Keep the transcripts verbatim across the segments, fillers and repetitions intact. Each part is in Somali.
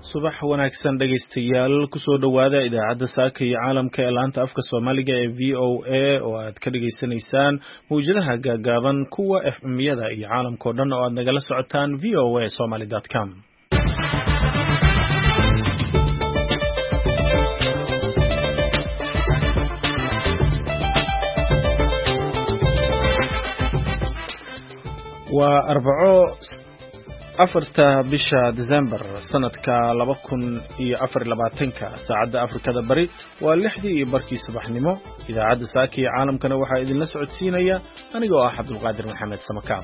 subax wanaagsan dhageystayaal kusoo dhawaada idaacadda saaka iyo caalamka ee laanta afka Soomaaliga ee V O A oo aad ka dhageysanaysaan mawjadaha gaagaaban kuwa F M-yada iyo caalamka oo dhan oo aad nagala socotaan v o a somali dot com. waa arbaco afarta bisha December sanadka laba kun iyo afar iyo labaatanka saacada Afrikada Bari waa lixdii iyo barkii subaxnimo. idaacadda saaka iyo caalamkana waxaa idinla socodsiinaya anigoo ah Cabdulqaadir Maxamed Samakaab.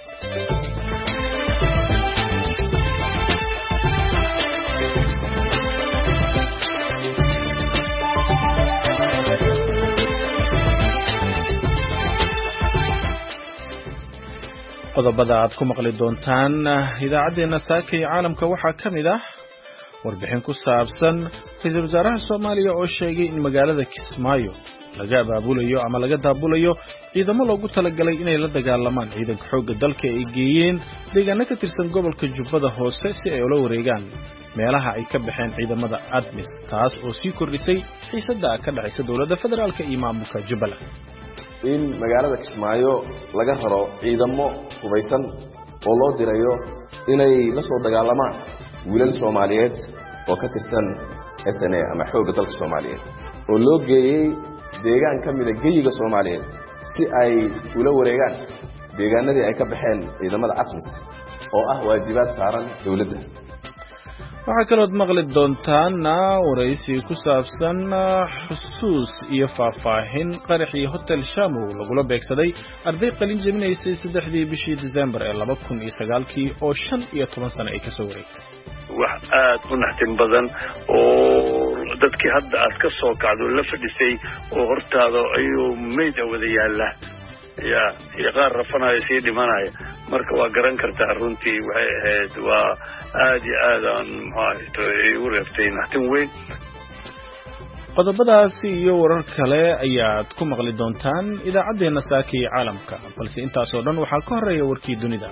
qodobada aad ku maqli doontaan idaacadeena saaka iyo caalamka waxaa kamid ah warbixin ku saabsan ra'iisul wasaaraha Soomaaliya oo sheegay in magaalada Kismaayo laga abaabulayo ama laga daabulayo ciidamo loogu talagalay inay la dagaalamaan ciidanka xoogga dalka ay geeyeen deegaano ka tirsan gobolka Jubbada Hoose si ay ula wareegaan meelaha ay ka baxeen ciidamada ADMIS, taas oo sii kordhisay xiisadda ka dhacaysa dowladda federaalka iyo maamulka Jubbaland. in magaalada Kismaayo laga raro ciidamo hubaysan oo loo dirayo inay la soo dagaalamaan wiilal Soomaaliyeed oo ka tirsan S N A ama xoogga dalka Soomaaliyeed oo loo geeyay deegaan ka mid ah geyiga Soomaaliyeed si ay ula wareegaan deegaanadii ay ka baxeen ciidamada ADMIS oo ah waajibaad saaran dawladda. waxaa kaloo maqli doontaan waraysi ku saabsan xusuus iyo faahfaahin qaraxii hotel Shamu lagula beegsaday arday qalin jabinaysay saddexdii bishii December ee laba kun iyo sagaalkii oo shan iyo toban sano ay ka soo wareegtay. wax aad u naxtin badan oo dadkii hadda aad ka soo kacdo la fadhisay oo hortaada ayuu meyd wada yaala ya iyo qaar rafanayo sii dhimanaya, marka waa garan kartaa runtii waxay ahayd waa aad iyo aad aan maxay u reebtay naxtin weyn. qodobadaasi iyo warar kale ayaad ku maqli doontaan idaacadeena saaka iyo caalamka, balse intaas oo dhan waxaa ka horeeya warkii dunida.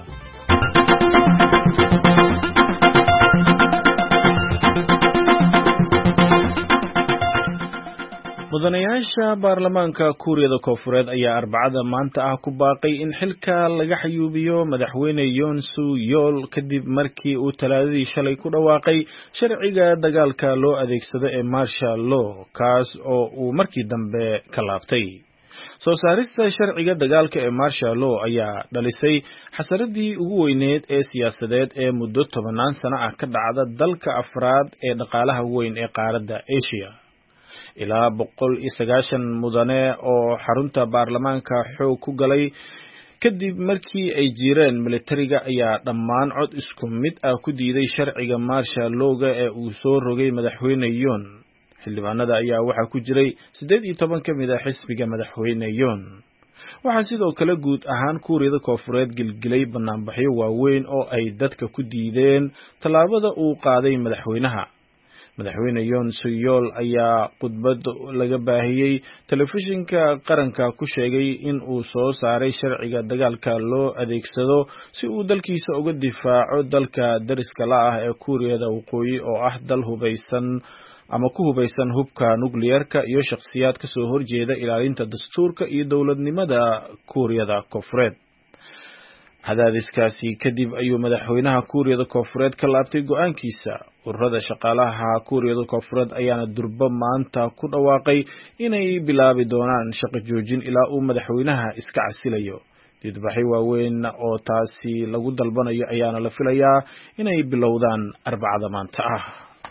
mudanayaasha baarlamaanka Kuuriyada Koonfureed ayaa arbacada maanta ah ku baaqay in xilka laga xayuubiyo madaxweyne Yoon Suk Yeol kadib markii uu talaadadii shalay ku dhawaaqay sharciga dagaalka loo adeegsado ee martial law, kaas oo uu markii dambe ka laabtay. soo saarista sharciga dagaalka ee martial law ayaa dhalisay xasaradii ugu weyneed ee siyaasadeed ee muddo tobanaan sano ah ka dhacda dalka afraad ee dhaqaalaha weyn ee qaaradda Asia. ilaa boqol iyo sagaashan mudane oo xarunta baarlamaanka xoog ku galay kadib markii ay jireen militariga ayaa dhammaan cod isku mid ah ku diiday sharciga martial law-ga ee uu soo rogay madaxweyne Yoon. xildhibaanada ayaa waxaa ku jiray siddeed iyo toban ka mid ah xisbiga madaxweyne Yoon. waxaa sidoo kale guud ahaan Kuuriyada Koonfureed gilgilay banaanbaxyo waaweyn oo ay dadka ku diideen tallaabada uu qaaday madaxweynaha. madaxweyne Yoon Suk Yeol ayaa khudbad laga baahiyay telefishinka qaranka ku sheegay in uu soo saaray sharciga dagaalka loo adeegsado si uu dalkiisa uga difaaco dalka dariska la ah ee Kuuriyada Waqooyi oo ah dal hubaysan ama ku hubaysan hubka nuclearka iyo shakhsiyaad ka soo horjeeda ilaalinta dastuurka iyo dowladnimada Kuuriyada Koonfureed. cadaadiskaasi kadib ayuu madaxweynaha Kuuriyada Koonfureed ka laabtay go'aankiisa. ururada shaqaalaha Kuuriyada Koonfureed ayaana durba maanta ku dhawaaqay inay bilaabi doonaan shaqo joojin ilaa uu madaxweynaha iska casilayo. dibadbaxyo waaweyn oo taasi lagu dalbanayo ayaana la filayaa inay bilowdaan arbacada maanta ah.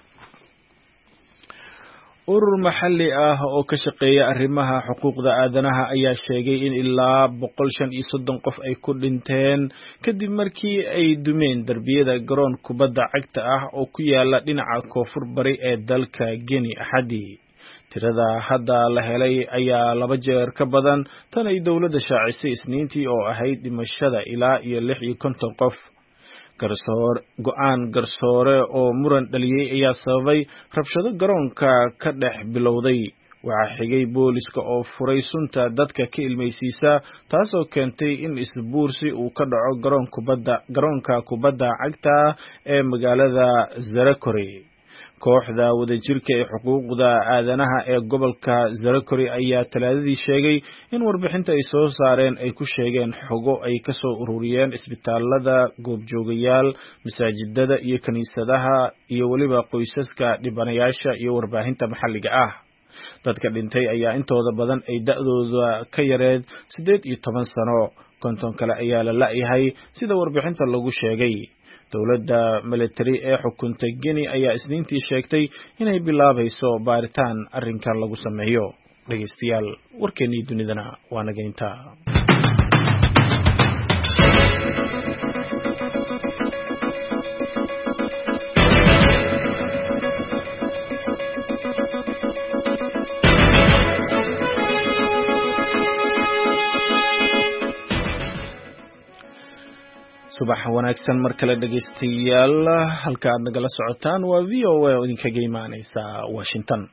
urur maxalli ah oo ka shaqeeya arrimaha xuquuqda aadanaha ayaa sheegay in ilaa boqol shan iyo soddon qof ay ku dhinteen kadib markii ay dumeen darbiyada garoon kubadda cagta ah oo ku yaala dhinaca koonfur bari ee dalka Guinea Axadii. tirada hadda la helay ayaa laba jeer ka badan tan ay dowladda shaacisay Isniintii oo ahayd dhimashada ilaa iyo lix iyo konton qof. garsoor go'aan garsoore oo muran dhaliyay ayaa sababay rabshado garoonka ka dhex bilowday. waxaa xigay booliska oo furay sunta dadka ka ilmaysiisa, taasoo keentay in isbuursi uu ka dhaco garoon kubadda garoonka kubadda cagta ee magaalada Zarakore. kooxda wadajirka ee xuquuqda aadanaha ee gobolka Zarakori ayaa talaadadii sheegay in warbixinta ay soo saareen ay ku sheegeen xogo ay ka soo ururiyeen isbitaalada, goobjoogayaal, masaajidada iyo kaniisadaha iyo waliba qoysaska dhibanayaasha iyo warbaahinta maxalliga ah. dadka dhintay ayaa intooda badan ay da'dooda ka yareed siddeed iyo toban sano, konton kale ayaa la la'yahay sida warbixinta lagu sheegay. dowladda military ee xukuntay Guinea ayaa isniintii sheegtay inay bilaabayso baaritaan arrinkan lagu sameeyo. dhageystayaal, warkeennii dunidana waa naga intaa. subax wanaagsan mar kale dhageystayaal, halka aad nagala socotaan waa V O A oo idinkaga imaaneysa Washington.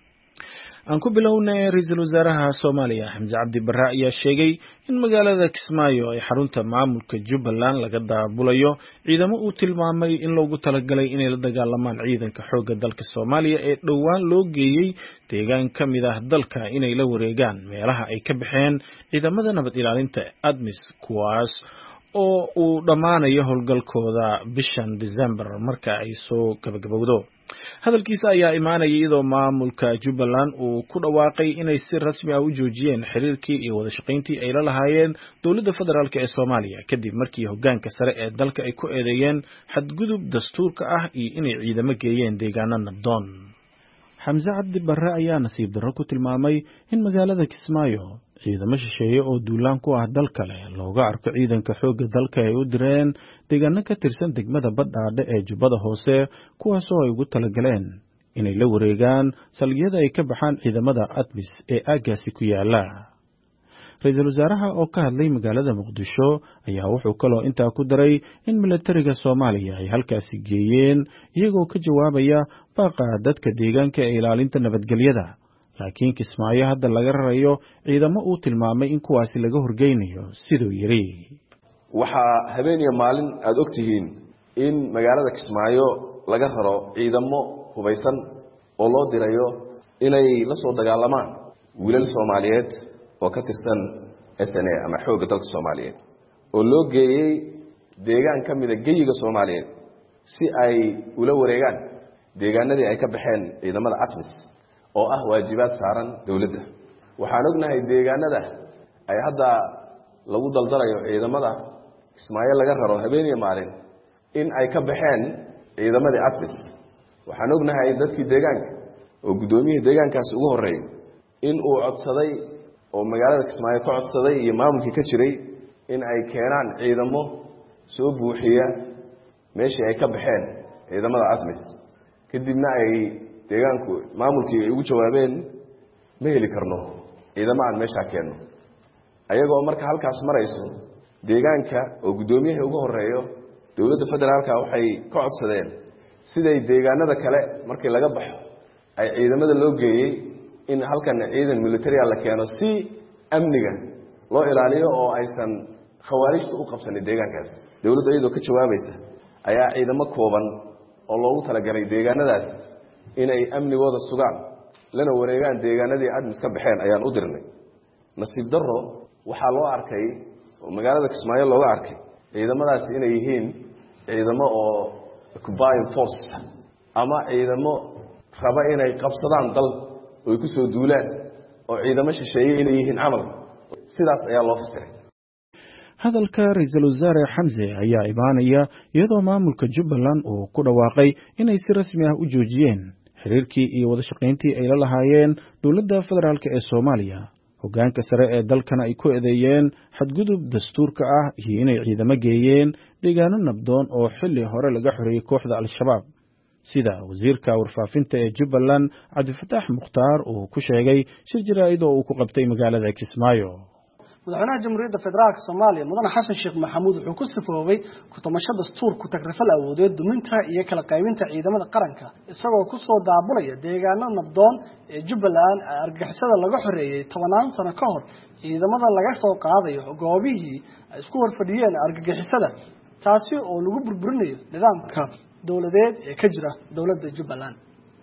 aan ku bilownay ra'iisul wasaaraha Soomaaliya Xamse Cabdi Barre ayaa sheegay in magaalada Kismaayo ay xarunta maamulka Jubbaland laga daabulayo ciidamo uu tilmaamay in loogu talagalay inay la dagaalamaan ciidanka xoogga dalka Soomaaliya ee dhowaan loo geeyay deegaan ka mid ah dalka inay la wareegaan meelaha ay ka baxeen ciidamada nabad ilaalinta ADMIS, kuwaas oo uu dhamaanayo howlgalkooda bishan December marka ay soo gabagabowdo. hadalkiisa ayaa imaanaya iyadoo maamulka Jubbaland uu ku dhawaaqay inay si rasmi ah u joojiyeen xiriirkii iyo wada shaqayntii ay la lahaayeen dowladda federaalk ee Soomaaliya kadib markii hoggaanka sare ee dalka ay ku eedeeyeen xadgudub dastuurka ah iyo inay ciidamo geeyeen deegaano nabdoon. Xamse Cabdi Barre ayaa nasiib darro ku tilmaamay in magaalada Kismaayo ciidamo shisheeye oo duulaan ku ah dal kale looga arko ciidanka xoogga dalka ay u direen deegaano ka tirsan degmada Badhaadhe ee Jubbada Hoose, kuwaasoo ay ugu talagaleen inay la wareegaan salgiyada ay ka baxaan ciidamada ADMIS ee aaggaasi ku yaala. ra'iisul wasaaraha oo ka hadlay magaalada Muqdisho ayaa wuxuu kaloo intaa ku daray in militariga Soomaaliya ay halkaasi geeyeen iyagoo ka jawaabaya baaqa dadka deegaanka ee ilaalinta nabadgelyada, laakiin Kismaayo hadda laga rarayo ciidamo uu tilmaamay in kuwaasi laga horgeynayo sidoo yiri. waxaa habeen iyo maalin aad ogtihiin in magaalada Kismaayo laga raro ciidamo hubaysan oo loo dirayo inay la soo dagaalamaan wiilal Soomaaliyeed oo ka tirsan S N A ama xoogga dalka Soomaaliyeed oo loo geeyay deegaan ka mid ah geyiga Soomaaliyeed si ay ula wareegaan deegaanadii ay ka baxeen ciidamada ADMIS oo ah waajibaad saaran dawladda. waxaan ognahay deegaanada ay hadda lagu daldalayo ciidamada Kismaayo laga raro habeen iyo maalin in ay ka baxeen ciidamadii ADMIS. waxaan ognahay dadkii deegaanka oo gudoomiyihii deegaankaas ugu horeeyay in uu codsaday oo magaalada Kismaayo ka codsaday iyo maamulkii ka jiray in ay keenaan ciidamo soo buuxiya meeshii ay ka baxeen ciidamada ADMIS. kadibna ay deegaanku maamulkii ay ugu jawaabeen ma heli karno ciidamo aan meesha keenno. ayagoo marka halkaas marayso deegaanka oo gudoomiyihii ugu horeeyo dowladda federaalka waxay ka codsadeen siday deegaanada kale markii laga baxo ay ciidamada loo geeyay in halkan ciidan military la keeno si amniga loo ilaaliyo oo aysan khawaarijtu u qabsanin deegaankaas. dowladda iyadoo ka jawaabaysa ayaa ciidamo kooban oo loogu talagalay deegaanadaas inay amnigooda sugaan lana wareegaan deegaanadii ADMIS ka baxeen ayaan u dirnay. nasiib darro waxaa loo arkay oo magaalada Kismaayo looga arkay ciidamadaas inay yihiin ciidamo oo occupying force ama ciidamo raba inay qabsadaan dal oo ku soo duulaan oo ciidamo shisheeye inay yihiin camal. sidaas ayaa loo fasiray. hadalka ra'iisul wasaare Xamse ayaa imaanaya iyadoo maamulka Jubbaland uu ku dhawaaqay inay si rasmi ah u joojiyeen xiriirkii iyo wada shaqayntii ay la lahaayeen dowladda federaalk ee Soomaaliya. hoggaanka sare ee dalkana ay ku eedeeyeen xadgudub dastuurka ah iyo inay ciidamo geeyeen deegaano nabdoon oo xilli hore laga xoreeyay kooxda Al-Shabaab, sida wasiirka warfaafinta ee Jubbaland Cabdifataax Mukhtaar uu ku sheegay shir jaraa'id oo uu ku qabtay magaalada Kismaayo. madaxweynaha jamhuuriyadda federaalka Soomaaliya mudane Xasan Sheekh Maxamuud wuxuu ku sifoobay ku tamasho dastuur ku tagrifal awoodeed duminta iyo kala qaybinta ciidamada qaranka isagoo ku soo daabulaya deegaanada nabdoon ee Jubbaland argagixisada laga xoreeyay tobanaan sano ka hor. ciidamada laga soo qaadayo goobihii ay isku horfadhiyeen argagixisada, taasi oo lagu burburinayo nidaamka dawladeed ee ka jira dawladda Jubbaland.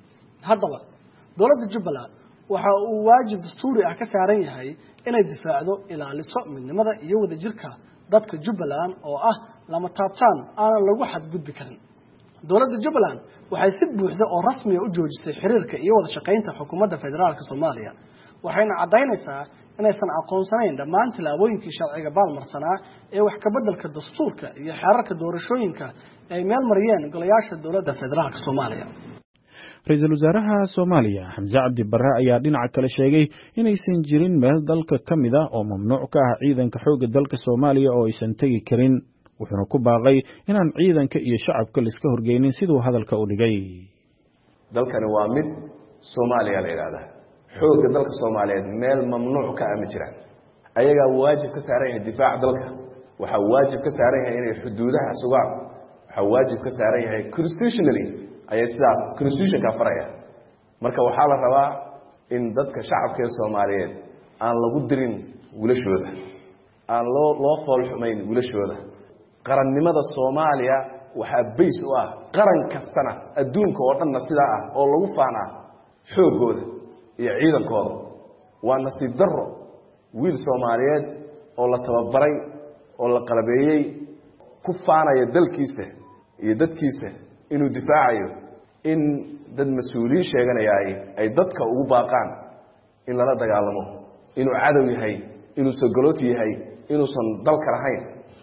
haddaba dowladda Jubbaland waxa uu waajib dastuuri ah ka saaran yahay inay difaacdo ilaaliso midnimada iyo wadajirka dadka Jubbaland oo ah lama taabtaan aan lagu xadgudbi karin dowladda Jubbaland waxay si buuxda oo rasmi ah u joojisay xiriirka iyo wada shaqaynta xukuumadda federaalka Soomaaliya waxayna cadeynaysaa inaysan aqoonsanayn dhammaan tilaabooyinkii sharciga baalmarsanaa ee wax ka beddelka dastuurka iyo xeerarka doorashooyinka ay meel mariyeen golayaasha dowladda federaalka Soomaaliya Ra'iisul Wasaaraha Soomaaliya Xamse Cabdi Barre ayaa dhinaca kale sheegay inaysan jirin meel dalka ka mid ah oo mamnuuc ka ah ciidanka xoogga dalka Soomaaliya oo aysan tagi karin wuxuuna ku baaqay inaan ciidanka iyo shacabka la iska horgeynin sidoo hadalka u dhigay dalkani waa mid Soomaaliya la yiraahdaa xoogga dalka Soomaaliyeed meel mamnuuc ka ah ma jiraan ayaga waajib ka saaran yahay difaac dalka waxa waajib ka saaran yahay inay xuduudaha sugaan waxa waajib ka saaran yahay constitutionally ayay sidaa constitution ka faraya marka waxaa la rabaa in dadka shacabka ee Soomaaliyeed aan lagu dirin wilashooda aan loo loo fool xumayn wilashooda qarannimada Soomaaliya waxa base u ah qaran kastana adduunka oo dhan sidaa ah oo lagu faanaa xoogooda iyo ciidankooda waa nasiib darro wiil Soomaaliyeed oo la tababaray oo la qalabeeyay ku faanaya dalkiisa iyo dadkiisa inuu difaacayo in dad mas'uuliyiin sheeganayay ay dadka ugu baaqaan in lala dagaalamo inuu cadow yahay inuu sagalooti yahay inuu san dalka lahayn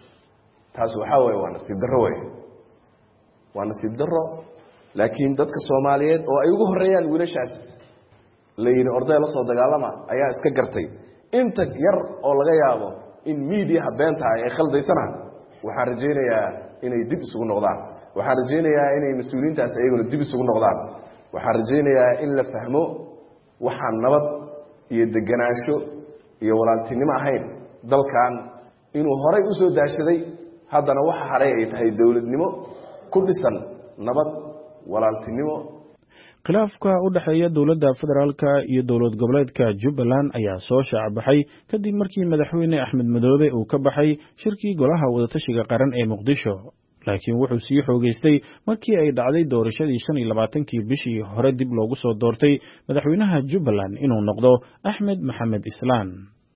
taas waxa weeye waa nasiib darro weeye waa nasiib darro laakiin dadka Soomaaliyeed oo ay ugu horeeyaan wiilashaas leeyna orday la soo dagaalama ayaa iska gartay inta yar oo laga yaabo in media beenta ay khaldaysana waxaan rajaynayaa inay dib isugu noqdaan waxaan rajaynayaa inay mas'uuliyiintaas ayaguna dib isugu noqdaan waxaan rajaynayaa in la fahmo waxaan nabad iyo deganaansho iyo walaaltinimo ahayn dalkan inuu horay u soo daashaday haddana waxa haray ay tahay dawladnimo ku dhisan nabad walaaltinimo khilaafka u dhaxeeya dowladda federaalka iyo dowlad goboleedka Jubbaland ayaa soo shaacabaxay kadib markii madaxweyne Axmed Madoobe uu ka baxay shirkii golaha wadatashiga qaran ee Muqdisho laakiin wuxuu sii xoogeystay markii ay dhacday doorashadii shan iyo labaatankii bishii hore dib loogu soo doortay madaxweynaha Jubbaland inuu noqdo Axmed Maxamed Islaan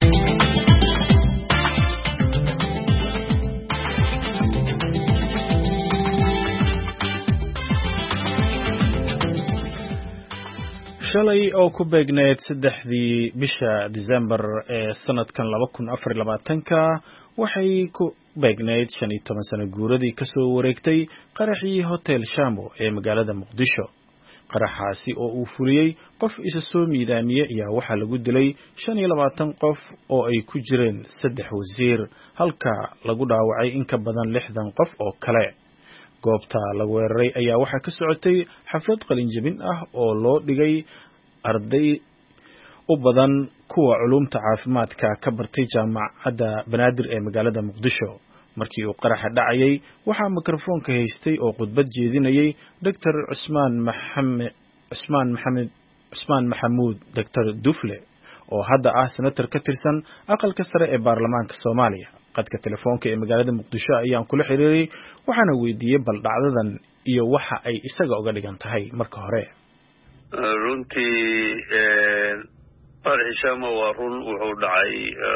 shalay oo ku beegneed saddexdii bisha December ee sanadkan laba kun afar iyo labaatanka waxay ku beegneed shan iyo toban sano guuradii ka soo wareegtay qaraxii Hotel Shambo ee magaalada Muqdisho qaraxaasi oo uu fuliyay qof isa soo miidaamiyay ayaa waxa lagu dilay shan iyo labaatan qof oo ay ku jireen saddex wasiir halka lagu dhaawacay in ka badan lixdan qof oo kale goobta lagu weeraray ayaa waxa ka socotay xaflad qalin jabin ah oo loo dhigay arday u badan kuwa culumta caafimaadka ka bartay jaamacadda Banaadir ee magaalada Muqdisho markii uu qaraxa dhacayay waxa mikrofoonka haystay oo khudbad jeedinayay Dr. Usman Maxamed Usman Maxamed Usman Maxamuud Dr. Dufle oo hadda ah senator ka tirsan aqalka sare ee baarlamaanka Soomaaliya qadka telefoonka ee magaalada Muqdisho ayaan kula xiriiray waxaana weydiiyay bal dhacdadan iyo waxa ay isaga uga dhigan tahay marka hore runtii ee farxishama waa run wuxuu dhacay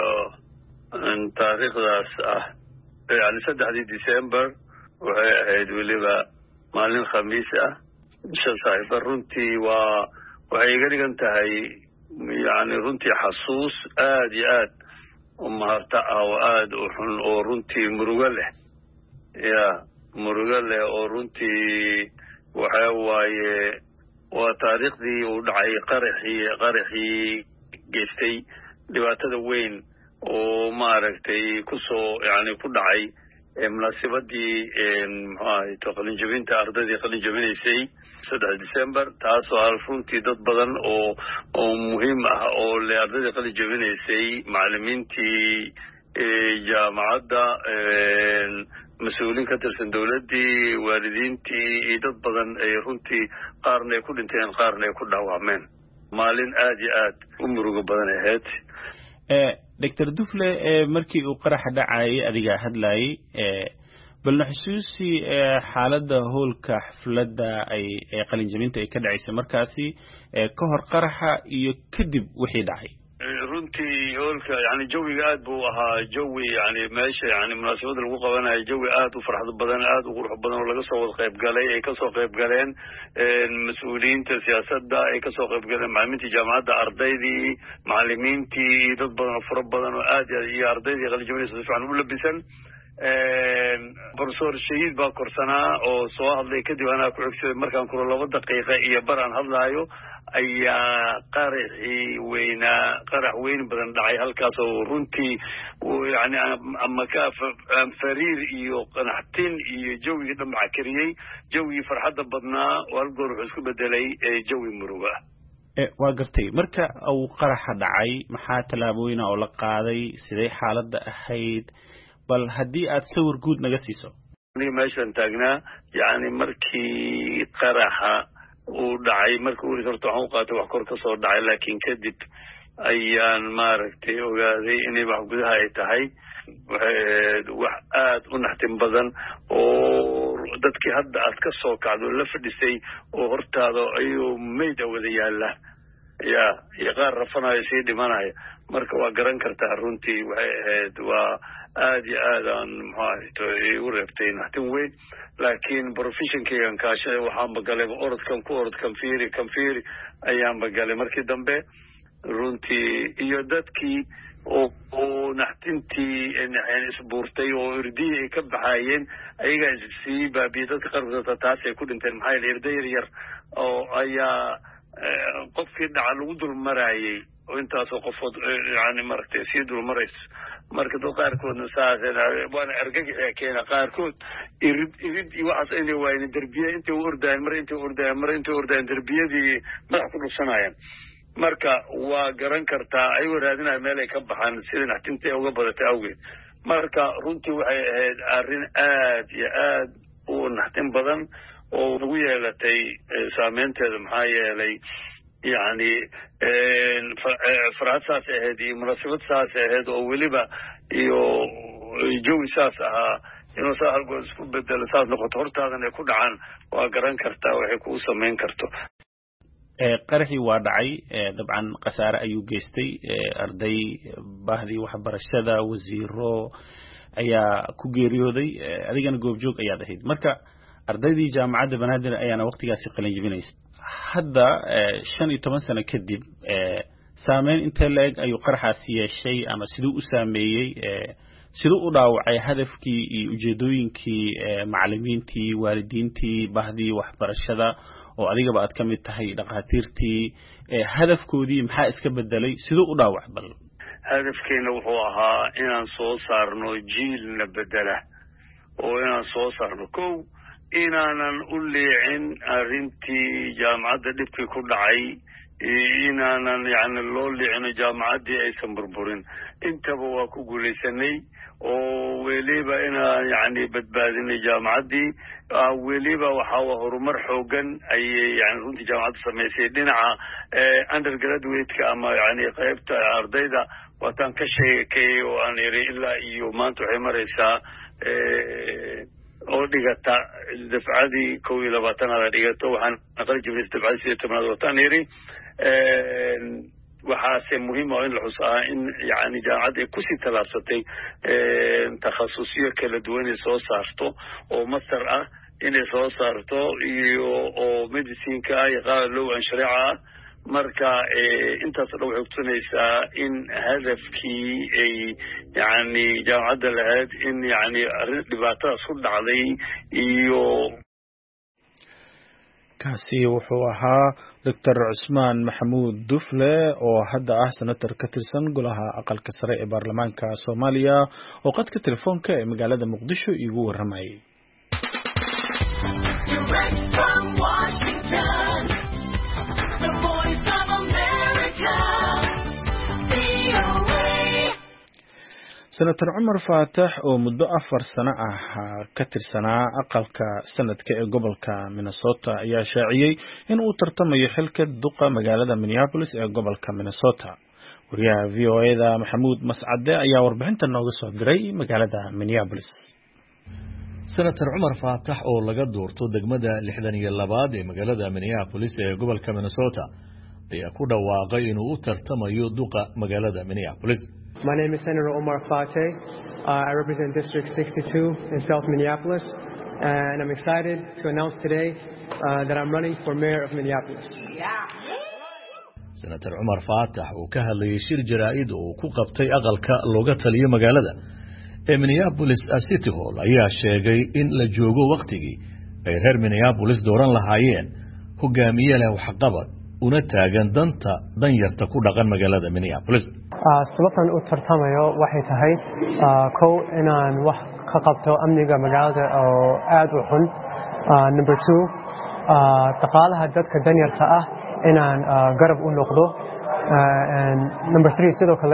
taariikhdaas ah yani saddexdii December waxay ahayd weliba maalin khamiis ah bisha Safar runtii waa waxay iga dhigan tahay yani runtii xasuus aad iyo aad umaharta ah oo aad u xun oo runtii murugo leh ya murugo leh oo runtii waxa waaye waa taariikhdii uu dhacay qaraxii qaraxii geystay dhibaatada weyn oo maaragtay ku soo yani ku dhacay munaasabadii maxaa qalin jabinta ardadii qalin jabinaysay saddex December taasoo ah runtii dad badan oo oo muhiim ah oo le ardadii qalin jabinaysay macallimiintii jaamacadda mas'uuliin ka tirsan dawladdii waalidiintii iyo dad badan ay runtii qaarna ay ku dhinteen qaarna ay ku dhaawacmeen maalin aad iyo aad u murugo badan ahayd Doctor Dufle markii uu qaraxa dhacay adiga hadlayay balna xusuusi xaaladda howlka xafladda ay qalinjabinta ay ka dhacaysay markaasi ka hor qaraxa iyo kadib wixii dhacay runtii howlka yani jawiga aad buu ahaa jawi yani meesha yani munaasabada lagu qabanayo jawi aad u farxad badan aad u qurux badan oo laga soo wada qayb galay ay kasoo qayb galeen mas-uuliyiinta siyaasadda ay kasoo qayb galeen macalimiintii jaamacadda ardaydii macalimiintii iyo dad badan oo fara badan oo aad iyo ardaydii qalinjabinaysa si fiican u labisan professor shahiid baa korsanaa oo soo hadlay kadib anaa ku xigsaday markaan kula laba daqiiqa iyo bar aan hadlaayo ayaa qaraxii weynaa qarax weyn badan dhacay halkaas oo runtii yani ama ka fariir iyo qanaxtin iyo jawigii dhambaca kariyey jawigii farxadda badnaa oo hal goor wuxuu isku bedelay jawi muruga waa gartay marka uu qaraxa dhacay maxaa tallaabooyina oo la qaaday siday xaaladda ahayd bal haddii aad sawir guud naga siiso aniga meeshaan taagnaa yani markii qaraxa uu dhacay markii uris horta waxaan u qaatay wax kor ka soo dhacay laakiin kadib ayaan maaragtay ogaaday inay wax gudaha ay tahay waxay ahayd wax aad u naxtin badan oo dadkii hadda aad ka soo kacdo la fadhisay oo hortaada ayuu mayda wada yaalla ya iyo qaar rafanayo sii dhimanaya marka waa garan kartaa runtii waxay ahayd waa aad iyo aad aan muxuu ahayto igu reebtay naxtin weyn laakiin professionkeygan kaashay waxaanba galayba orodkan ku orod kanfiiri kanfiiri ayaanba galay markii dambe runtii iyo dadkii oo oo naxtintii isbuurtay oo irdihii ay ka baxaayeen ayagaa sii baabiyey dadka qaarkood taas ay ku dhinteen maxaa yeele irda yar yar oo ayaa qofkii dhaca lagu dul maraayey oo intaasoo qofood yani maaragtay sii dul marayso marka dad qaarkoodna saas waana argagaxia keena qaarkood irid irid iyo waxaas inay waayeen derbiya intay u ordaayeen mar intay u ordaayeen mar intay u ordaayeen derbiyadii madax ku dhufsanayaan marka waa garan kartaa ayagoo raadinaya meel ay ka baxaan sida naxtinta ay uga badatay awgeed marka runtii waxay ahayd arrin aad iyo aad u naxtin badan oo nagu yeelatay saameynteeda maxaa yeelay yani farxad saas ahayd iyo munaasabad saas ahayd oo weliba iyo jawi saas ahaa inuu saa halgood isku bedelo saas noqoto hortaadan ay ku dhacaan waa garan kartaa waxay kuu samayn karto qaraxii waa dhacay dabcan khasaare ayuu geystay arday bahdii waxbarashada wasiiro ayaa ku geeriyooday adigana goobjoog ayaad ahayd marka ardaydii jaamacadda banaadir ayaana waqtigaasi qalin jebinaysa hadda shan iyo toban sano kadib saameyn intee la-eg ayuu qaraxaasi yeeshay ama siduu u saameeyey siduu u dhaawacay hadafkii iyo ujeedooyinkii macalimiintii waalidiintii bahdii waxbarashada oo adigaba aad ka mid tahay dhakhaatiirtii hadafkoodii maxaa iska bedelay siduu u dhaawac bal hadafkeena wuxuu ahaa inaan soo saarno jiilna bedela oo inaan soo saarno kow inaanan u leecin arrintii jaamacadda dhibkii ku dhacay inaanan yani loo leecino jaamacaddii aysan burburin intaba waa ku guulaysanay oo weliba inaan yani badbaadinay jaamacaddii weliba waxaa horumar xoogan ayay yani runtii jaamacadda samaysay dhinaca undergraduate-ka ama yani qaybta ardayda waataan ka sheekeeyey oo aan iri ilaa iyo maanta waxay maraysaa oo dhigata dafcadii kow iyo labaatanaad a dhigato waxaan aqali jibnay dafcadii sideed tobnaad wataan iri waxaase muhiim oo in la xusaa in yani jaamacadda ay kusii tallaabsatay takhasusyo kala duwan ay soo saarto oo master ah inay soo saarto iyo oo medicineka ah iyo qaar low an shareeca ah marka intaas o dhan waxay kutusinaysaa in hadafkii ay yani jaamacadda lahayd in yani arrin dhibaatadaas ku dhacday iyo kaasi wuxuu ahaa doctor cusmaan maxamuud dufle oo hadda ah senator ka tirsan golaha aqalka sare ee baarlamaanka soomaaliya oo qadka telefoonka ee magaalada muqdisho iigu warramayay senator cumar faatax oo muddo afar sano ah ka tirsanaa aqalka sanadka ee gobolka minnesota ayaa shaaciyey in uu tartamayo xilka duqa magaalada minneapolis ee gobolka minnesota wariyaha v o e-da maxamuud mascade ayaa warbixinta nooga soo diray magaalada minneapolis senator Umar Faatax oo laga doorto degmada lixdan iyo labaad ee magaalada Minneapolis ee gobolka Minnesota ayaa ku dhawaaqay inuu u tartamayo duqa magaalada Minneapolis. My name is Senator Omar Fateh. Uh, I represent District sixty-two in South Minneapolis, and I'm excited to announce today uh, that I'm running for mayor of Minneapolis. Yeah. Senator Umar Faatax oo ka hadlayay shir jaraa'id oo ku qabtay aqalka looga taliyo magaalada ee Minneapolis City Hall ayaa sheegay in la joogo waqtigii ay reer Minneapolis dooran lahaayeen hogaamiye leh waxqabad una taagan danta danyarta ku dhaqan magaalada Minneapolis. sababtan u tartamayo waxay tahay kow inaan wax ka qabto amniga magaalada oo aad u xun. Number two, dhaqaalaha dadka danyarta ah inaan garab u noqdo. And number three, sidoo kale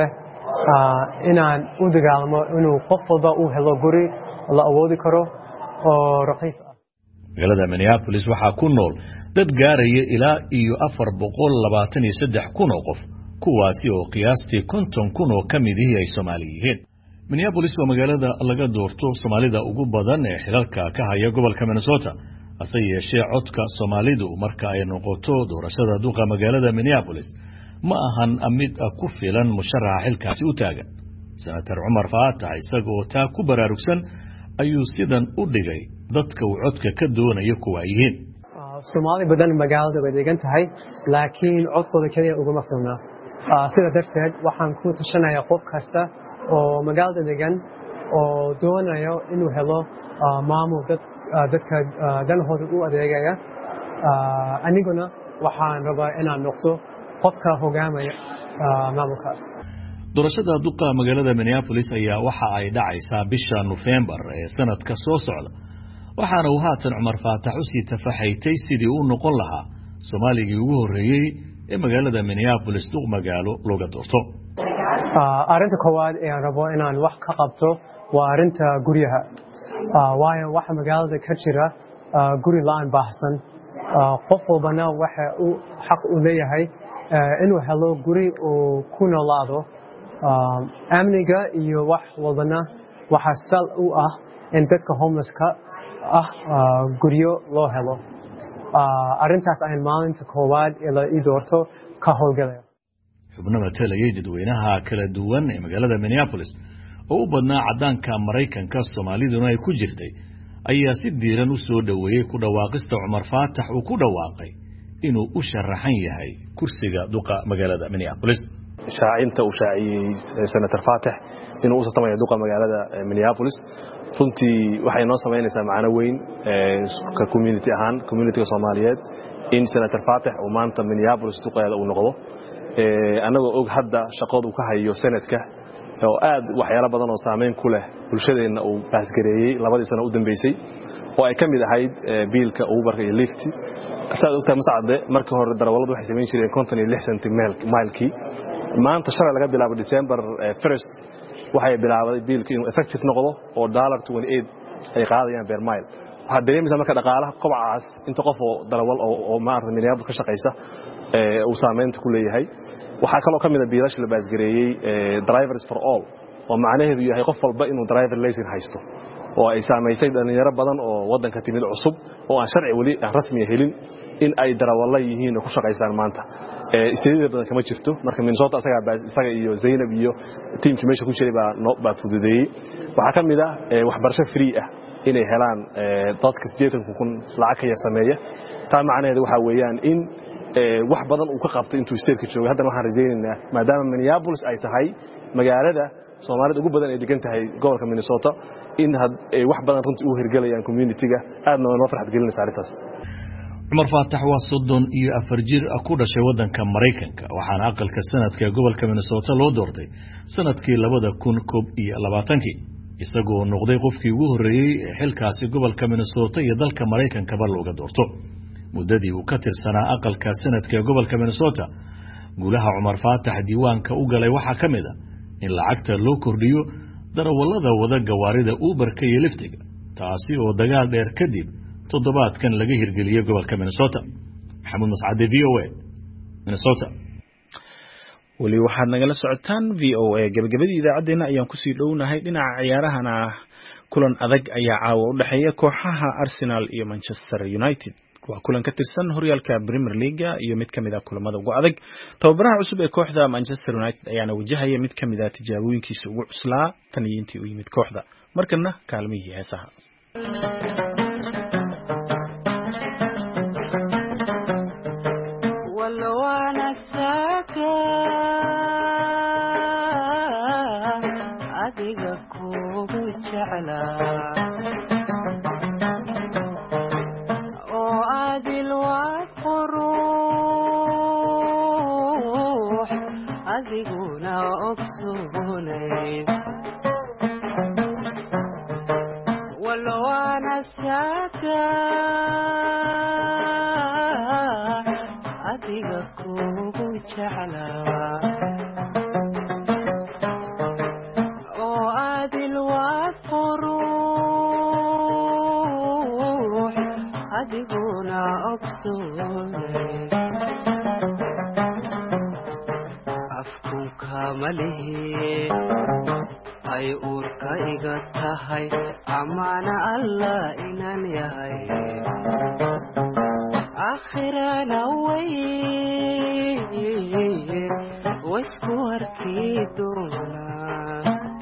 inaan u dagaalamo inuu qof walba u helo guri la awoodi karo oo raqiis ah. magaalada Minneapolis waxaa ku nool dad gaaraya ilaa iyo afar boqol labaatan iyo saddex kun oo qof, kuwaasi oo qiyaastii konton kun oo ka mid ah ay Soomaali yihiin. Minneapolis waa magaalada laga doorto Soomaalida ugu badan ee xilalka ka haya gobolka Minnesota, hase yeeshee codka Soomaalidu marka ay noqoto doorashada duqa magaalada Minneapolis ma ahan mid ku filan musharaxa xilkaasi u taagan. Senator Umar Faatax isagoo taa ku baraarugsan ayuu sidan u dhigay dadka uu codka ka doonayo kuwa yihiin. Soomaali badan magaalada way degan tahay, laakiin codkooda kaliya uguma filna. Sida darteed waxaan ku tashanayaa qof kasta oo magaalada degan oo doonayo inuu helo maamul dadka danahooda u adeegaya. Aniguna waxaan rabaa inaan noqdo qofka hogaamaya maamulkaas. doorashada duqa magaalada Minneapolis ayaa waxa ay dhacaysaa bisha November ee sanadka soo socda, waxaana uu haatan Umar Faatax u sii tafaxaytay sidii uu noqon lahaa Soomaaligii ugu horeeyay ee magaalada Minneapolis duq magaalo looga doorto. Arrinta koowaad ee aan rabo inaan wax ka qabto waa arrinta guryaha. Waayo waxa magaalada ka jira guri la'aan baahsan. Qof walbana waxa uu xaq u leeyahay inuu helo guri oo ku noolaado. Amniga iyo wax walbana waxa sal u ah in dadka homelesska ah guryo loo helo. Arrintaas ayaan maalinta koowaad ee la ii doorto ka howlgalaya. xubno matalayay dadweynaha kala duwan ee magaalada Minneapolis oo u badnaa cadaanka Mareykanka, Soomaaliduna ay ku jirtay, ayaa si diiran u soo dhaweeyay ku dhawaaqista Umar Faatax uu ku dhawaaqay inuu u sharaxan yahay kursiga duqa magaalada Minneapolis. shaacinta uu shaaciyay Senator Faatax inuu u tartamayo duqa magaalada Minneapolis runtii waxay noo sameynaysaa macna weyn ka community ahaan community Soomaaliyeed in Senator Faatax uu maanta Minneapolis duqeeda uu noqdo. anagoo og hadda shaqadu ka hayo sanadka oo aad waxyaalo badan oo saameyn ku leh bulshadeena uu baasgareeyay labadii sano u dambeysay oo ay kamid ahayd biilka Uber iyo Lyft. asaad ogtahay Mascade markii hore darawaladu waxay sameyn jireen konton iyo lix senti mile-kii. maanta shalay laga bilaabo December first waxay bilaabay biilka inuu effective noqdo oo dollar twenty-eight ay qaadayaan per mile. waxa dareemaysaa marka dhaqaalaha kobacaas inta qof oo darawal oo maarta Minneapolis ka shaqeysa ee uu saameynta ku leeyahay. waxa kale oo kamid ah biilasha la baasgareeyay drivers for all oo macnaheedu yahay qof walba inuu driver license haysto oo ay saameysay dhalinyaro badan oo wadanka timid cusub oo aan sharci wali rasmi helin in ay darawalla yihiin oo ku shaqeystaan maanta. ee isticmaalada badan kama jirto marka Minnesota asaga isaga iyo Zainab iyo teamkii meesha ku jiray baa baa fududeeyay. waxa kamid ah waxbarasho free ah inay helaan dadka sideetan kun lacag ka sameeya. taa macnaheedu waxa weeyaan in wax badan uu ka qabtay intuu steerka joogay. hadda waxaan rajaynaynaa maadaama Minneapolis ay tahay magaalada Soomaalida ugu badan ee degan tahay gobolka Minnesota in wax badan runtii uu hirgalayaan community-ga aadna waa farxad gelinaysa arrintaas. Umar Faatax waa soddon iyo afar jir ku dhashay wadanka Mareykanka, waxaana aqalka sanadka gobolka Minnesota loo doortay sanadkii labada kun koob iyo labaatan-kii, isagoo noqday qofkii ugu horeeyay ee xilkaasi gobolka Minnesota iyo dalka Mareykanka ba looga doorto. muddadii uu ka tirsanaa aqalka sanadka gobolka Minnesota, guulaha Umar Faatax diiwaanka u galay waxa kamid ah in lacagta loo kordhiyo darawallada wada gawaarida Uber-ka iyo Lyft-ga, taasi oo dagaal dheer kadib toddobaadkan laga hirgeliyay gobolka Minnesota. Maxamuud Mascade, V O A, Minnesota. weli waxaad nagala socotaan v o a gabagabadii idaacadeena ayaan kusii dhownahay dhinaca ciyaarahana kulan adag ayaa caawa u dhaxeeya kooxaha Arsenal iyo Manchester United waa kulan ka tirsan horyaalka Premier League iyo mid kamid ah kulamada ugu adag tababaraha cusub ee kooxda Manchester United ayaana wajahaya mid kamid ah tijaabooyinkiisa ugu cuslaa tan iyo intii uu yimid kooxda markana kaalmihii heesaha ay urka iga tahay amaana allah inan yahay akhirana way wasku arkii doonaa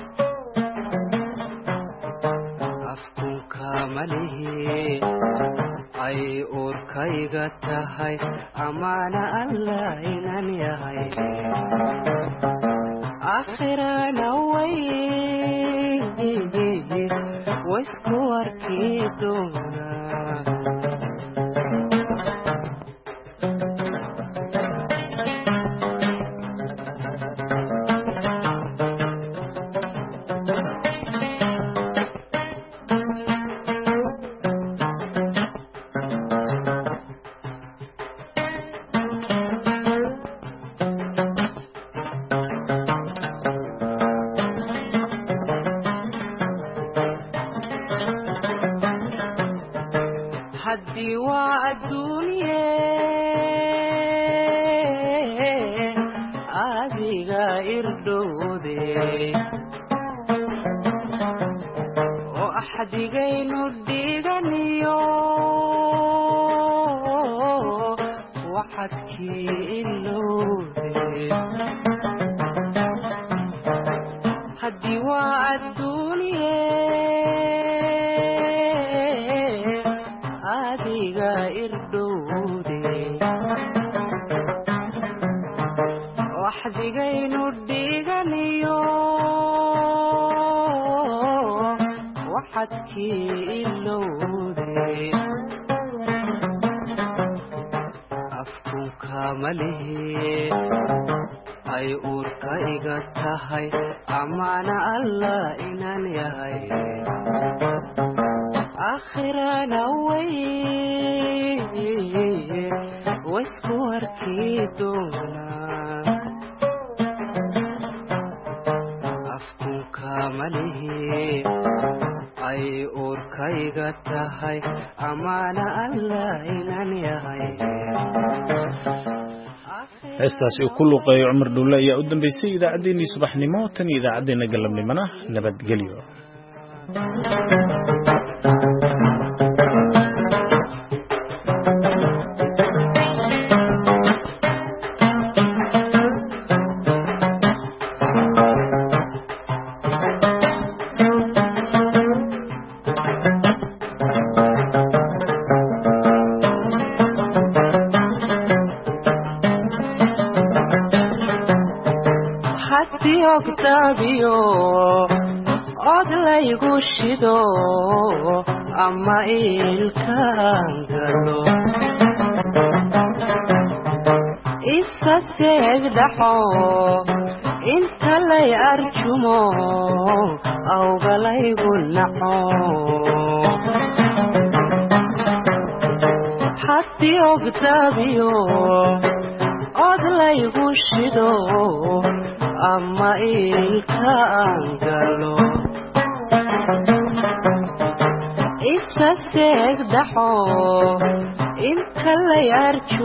afkunka malihi ay urka iga tahay amaana allah inan yahay akhirana way wasku arkii doonaa haddii waa adduunye adiga irdhowde oo axdigaynu dhiganiyo waxadkii ilowde haddii waa adduunye adiga irdhowde waxdigaynu dhiganiyo waxadkii ilowde afkunka malihi ay urka iga tahay amaana allah inan yahay akhirana way wasku arkii doonaa afkunka malihi ay urka iga tahay amaana allah inan yahay heestaasi uu ku luqeeyo Cumar Dhulle ayaa u dambeysay idaacadeennii subaxnimo tan iyo idaacadeena galabnimona nabadgelyo ogtaabiyo od laygu shido ama ilkaan galo isa seegdhaxo inta lay arjumo awga laygu naco haddii ogtaabiyo od laygu shido ama ilkaan galo isa seegdhaxo inta lay arjumo